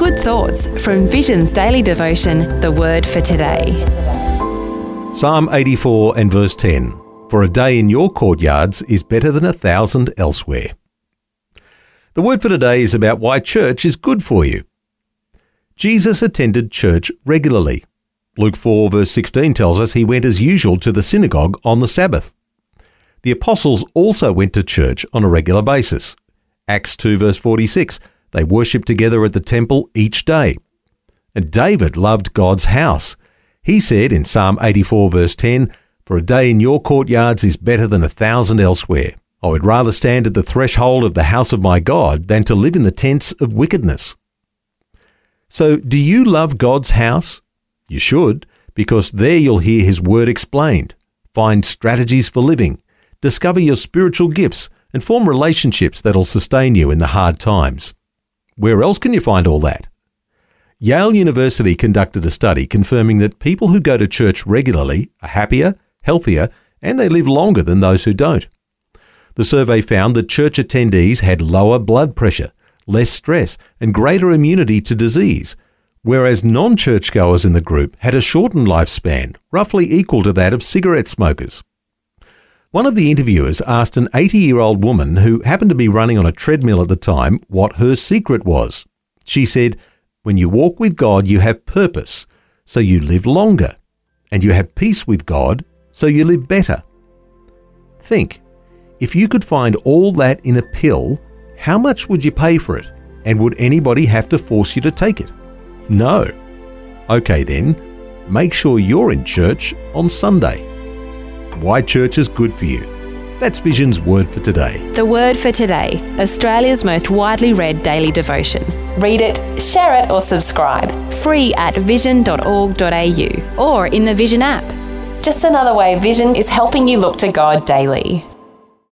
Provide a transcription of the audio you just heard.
Good thoughts from Vision's daily devotion, The Word for Today. Psalm 84 and verse 10. For a day in your courtyards is better than 1,000 elsewhere. The word for today is about why church is good for you. Jesus attended church regularly. Luke 4 verse 16 tells us he went as usual to the synagogue on the Sabbath. The apostles also went to church on a regular basis. Acts 2 verse 46, they worshipped together at the temple each day. And David loved God's house. He said in Psalm 84 verse 10, for a day in your courtyards is better than 1,000 elsewhere. I would rather stand at the threshold of the house of my God than to live in the tents of wickedness. So, do you love God's house? You should, because there you'll hear His word explained, find strategies for living, discover your spiritual gifts, and form relationships that'll sustain you in the hard times. Where else can you find all that? Yale University conducted a study confirming that people who go to church regularly are happier, healthier, and they live longer than those who don't. The survey found that church attendees had lower blood pressure, less stress, and greater immunity to disease, whereas non-churchgoers in the group had a shortened lifespan, roughly equal to that of cigarette smokers. One of the interviewers asked an 80-year-old woman who happened to be running on a treadmill at the time what her secret was. She said, when you walk with God, you have purpose, so you live longer, and you have peace with God, so you live better. Think, if you could find all that in a pill, how much would you pay for it? And would anybody have to force you to take it? No. Okay then, make sure you're in church on Sunday. Why church is good for you. That's Vision's Word for Today. The Word for Today, Australia's most widely read daily devotion. Read it, share it or subscribe. Free at vision.org.au or in the Vision app. Just another way Vision is helping you look to God daily.